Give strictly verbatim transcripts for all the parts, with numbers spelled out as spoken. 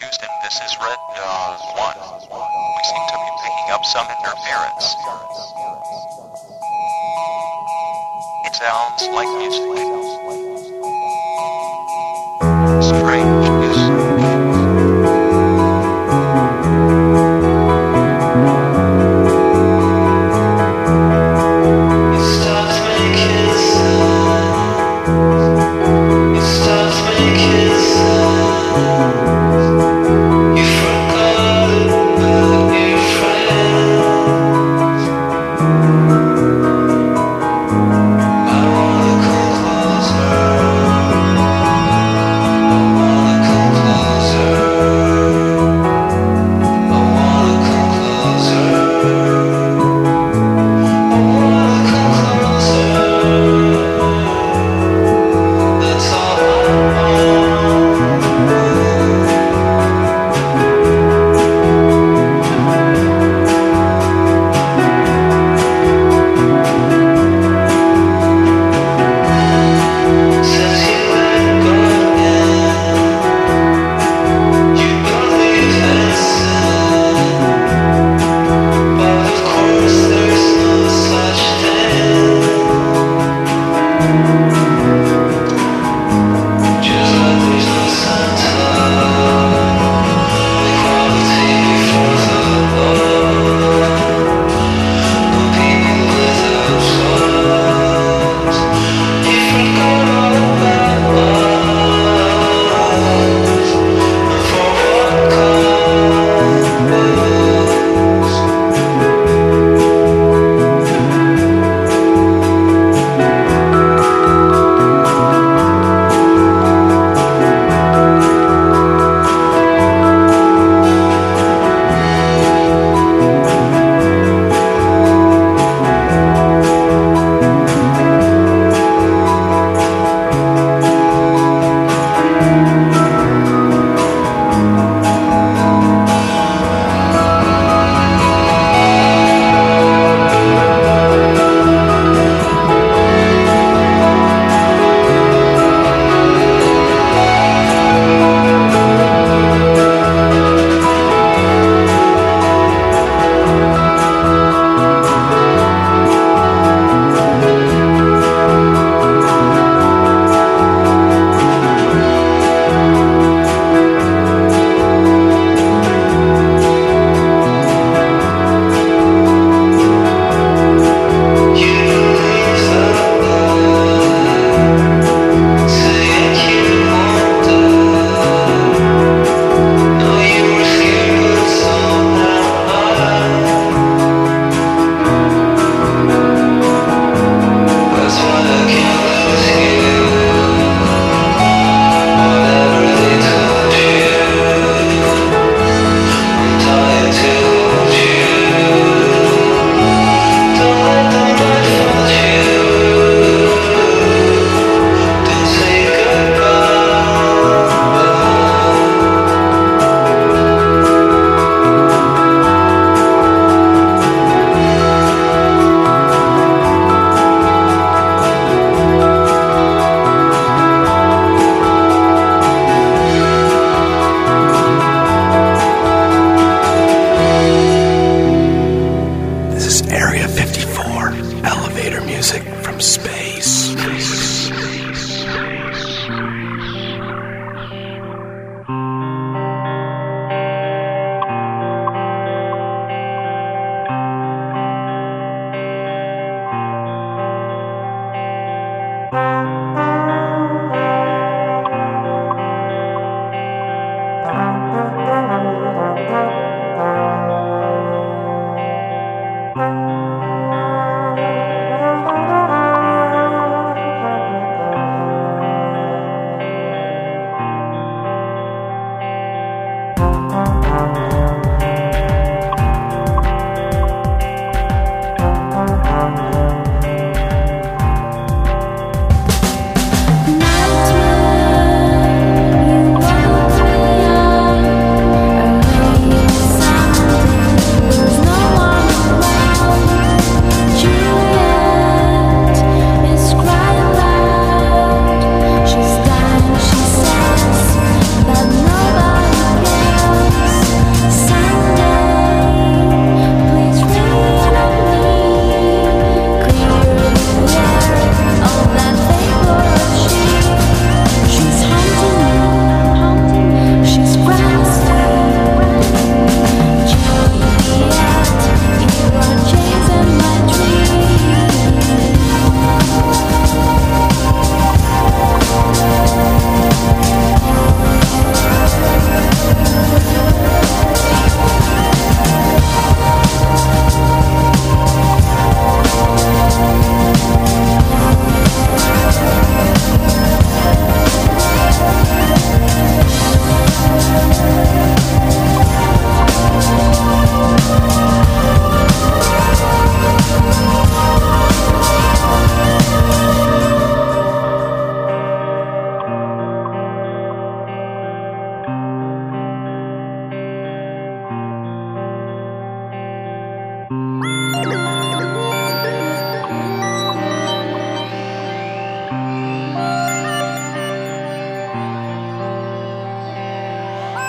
Houston, this is Red uh, one. We seem to be picking up some interference. It sounds like music. Strange, yes. I wanna come closer.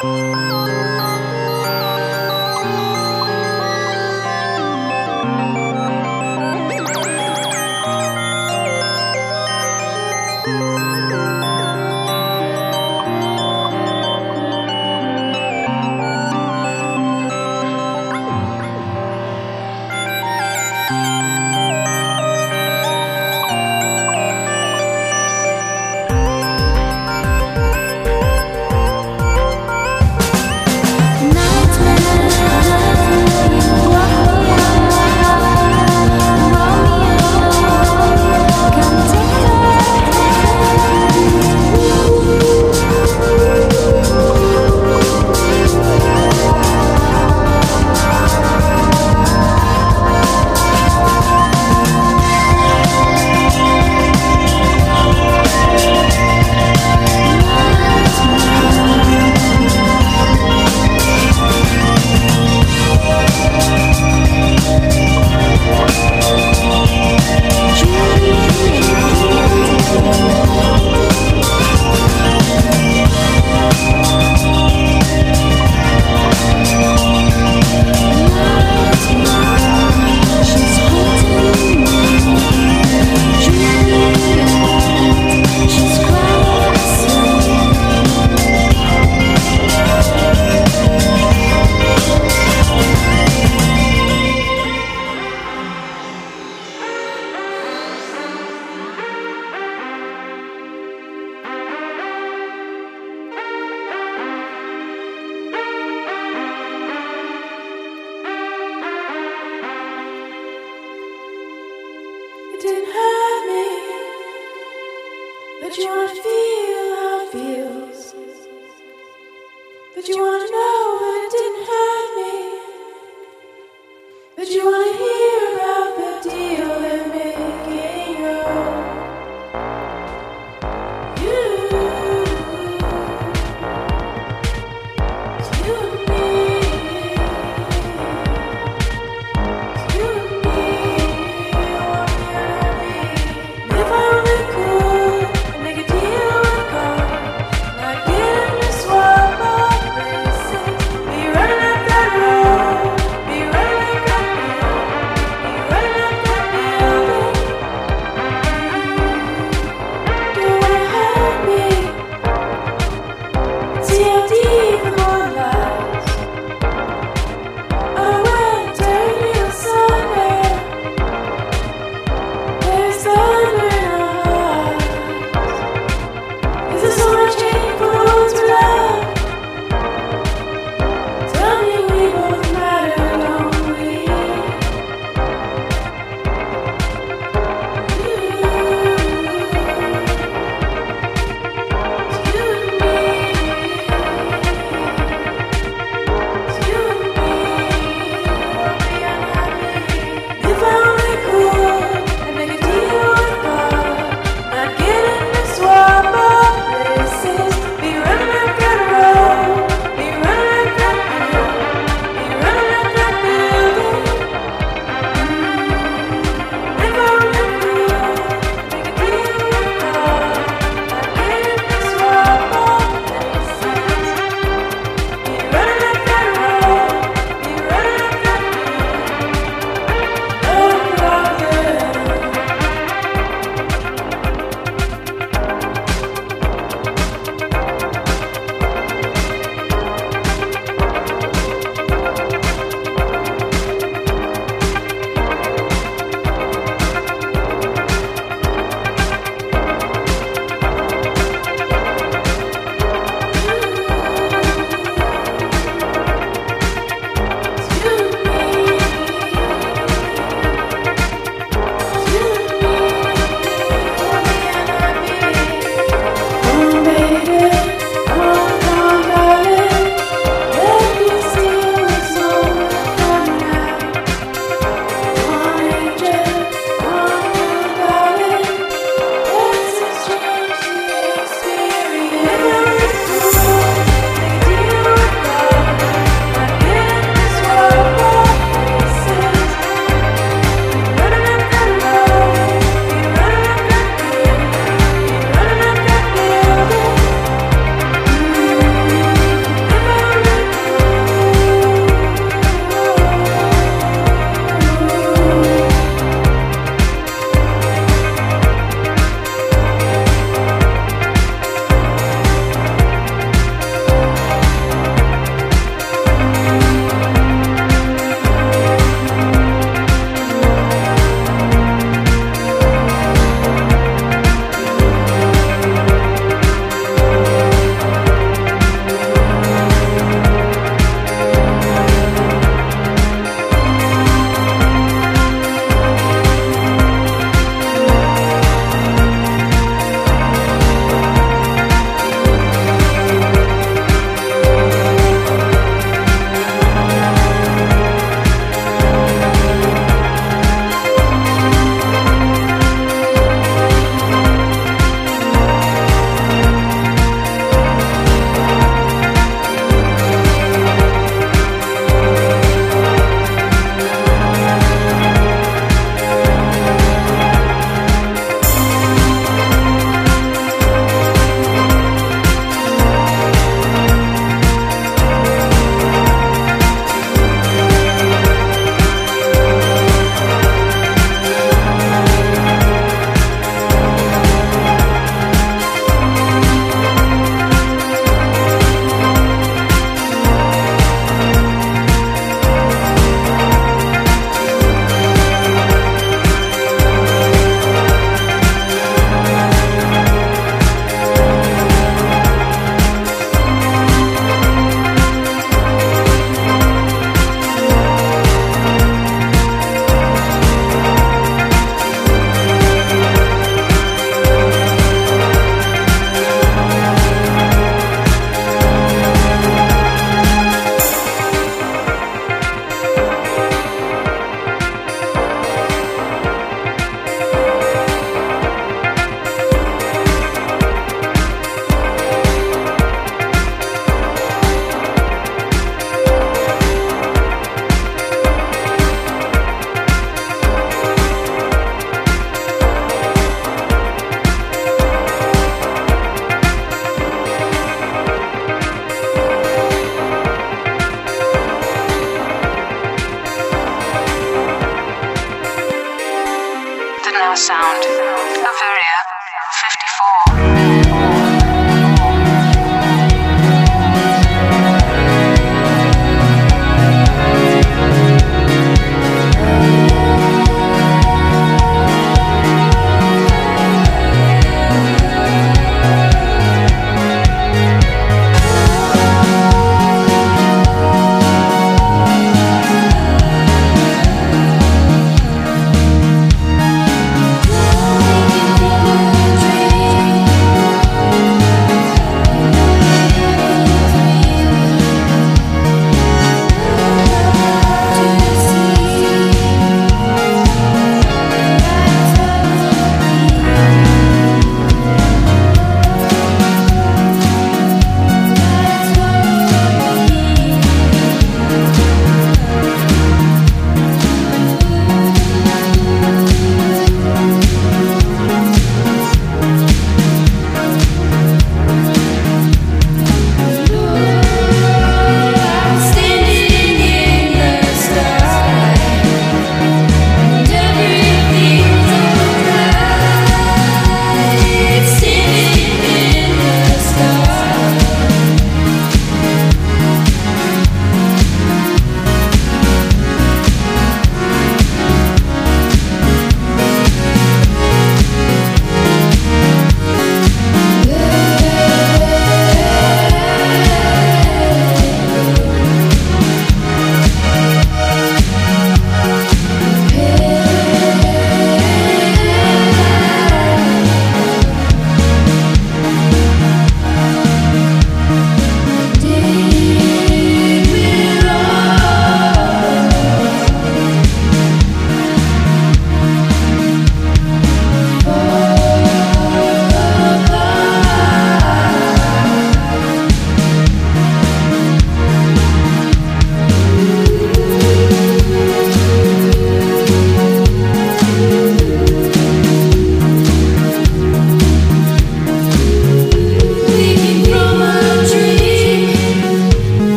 Be running up that road, be running like that.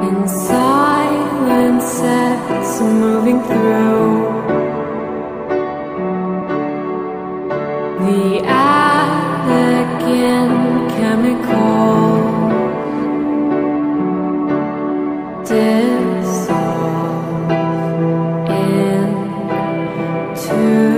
In silence it's moving through the elegant chemical dissolve into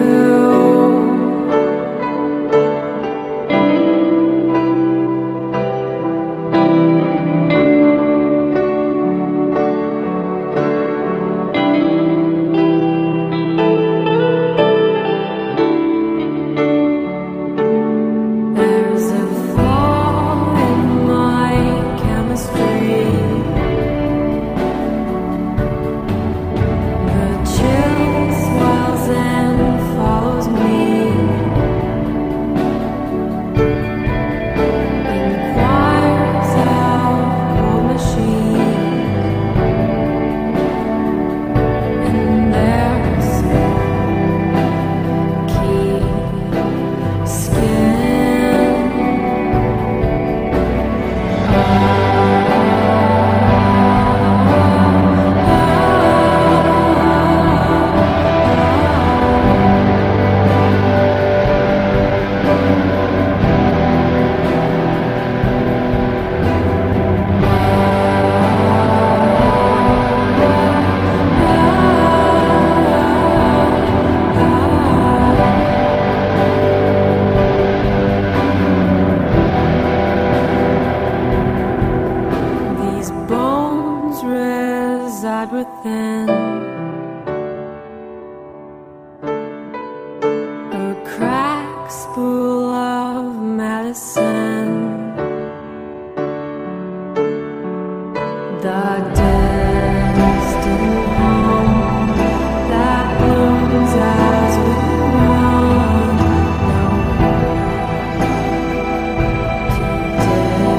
within a crack spool of medicine. The distant home that blooms as we run to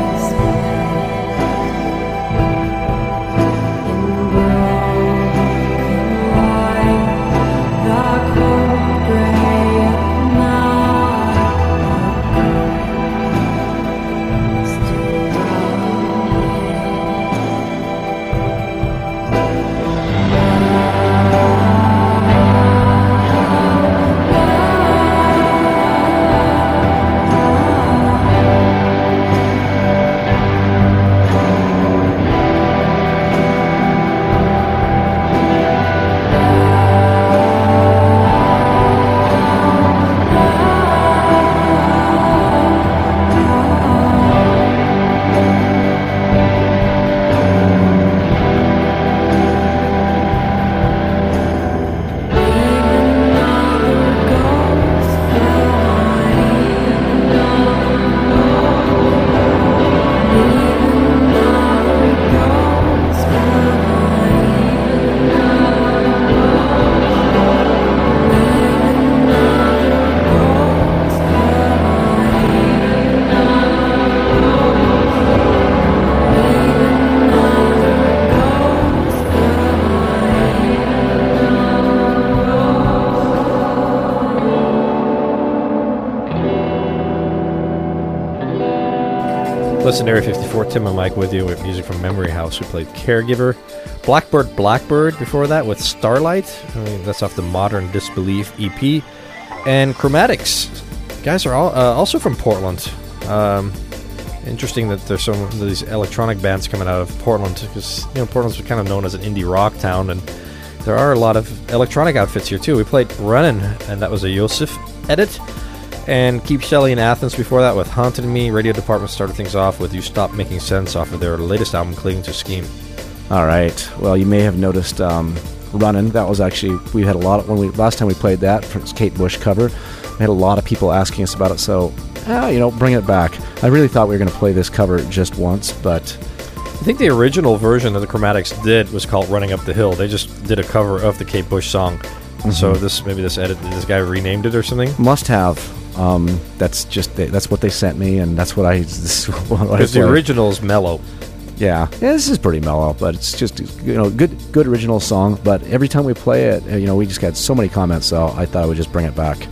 Listen to Area fifty-four, Tim and Mike with you with music from Memory House. We played Caregiver, Blackbird Blackbird before that with Starlight. I mean, that's off the Modern Disbelief E P. And Chromatics. Guys are all, uh, also from Portland. Um, interesting that there's some of these electronic bands coming out of Portland, because you know Portland's kind of known as an indie rock town, and there are a lot of electronic outfits here too. We played Runnin', and that was a Yosef edit. And Keep Shelley in Athens before that with Haunted Me. Radio Department started things off with You Stop Making Sense off of their latest album, Clinging to Scheme. All right. Well, you may have noticed um, Runnin'. That was actually, we had a lot of, when we, last time we played that, for Kate Bush cover, we had a lot of people asking us about it, so, uh, you know, bring it back. I really thought we were going to play this cover just once, but... I think the original version that the Chromatics did was called Running Up the Hill. They just did a cover of the Kate Bush song. Mm-hmm. So this maybe this edit, this guy renamed it or something? Must have. Um, that's just they, that's what they sent me, and that's what I. Because the original is mellow. Yeah, yeah, this is pretty mellow, but it's just you know good, good original song. But every time we play it, you know, we just got so many comments, so I thought I would just bring it back.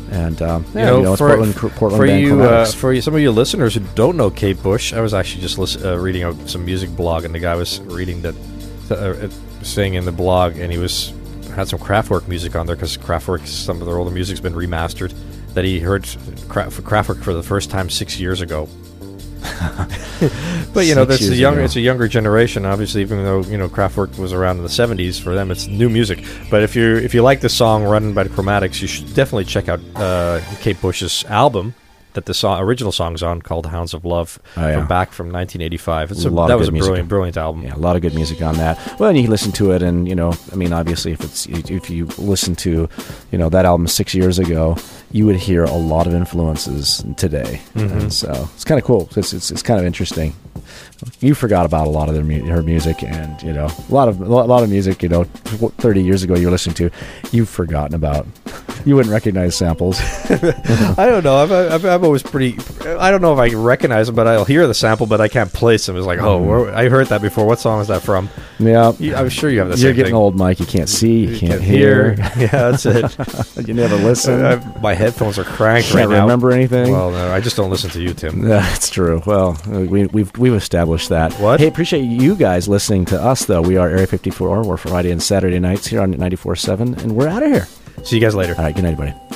And um, You yeah, know, you know, it's for, Portland, Portland for band you, uh, Chromatics. for you, some of you listeners who don't know Kate Bush, I was actually just listen, uh, reading a, some music blog, and the guy was reading that, uh, saying in the blog, and he was had some Kraftwerk music on there because Kraftwerk, some of their older music's been remastered. That he heard Kraft, Kraftwerk for the first time six years ago. But you know, Six that's a years younger. ago. It's a younger generation, obviously. Even though you know Kraftwerk was around in the seventies, for them it's new music. But if you if you like the song "Run" by the Chromatics, you should definitely check out uh, Kate Bush's album that the song, original song's on, called "Hounds of Love," Oh, yeah. from back from nineteen eighty-five. It's a, A lot that of was a good music. brilliant, brilliant album. Yeah, a lot of good music on that. Well, and you can listen to it, and you know, I mean, obviously, if it's if you listen to, you know, that album six years ago, you would hear a lot of influences today, Mhm. and so it's kind of cool. It's, it's it's kind of interesting. You forgot about a lot of their mu- her music, and you know, a lot of a lot of music. You know, thirty years ago you were listening to, you've forgotten about. You wouldn't recognize samples. I don't know. I'm, I'm, I'm always pretty. I don't know if I recognize them, but I'll hear the sample, but I can't place them. It's like, oh, where, I heard that before. What song is that from? Yeah, You, I'm sure you have the you're same getting thing. old, Mike. You can't see, you, You can't can hear. Yeah, that's it. You never listen. Uh, my headphones are cranked Can't right now. remember anything. Well, no, I just don't listen to you, Tim. That's true. Well, uh, we, we've we've established that. What? Hey, appreciate you guys listening to us, though. We are Area fifty-four. We're Friday and Saturday nights here on ninety-four point seven, and we're out of here. See you guys later. All right, good night, everybody.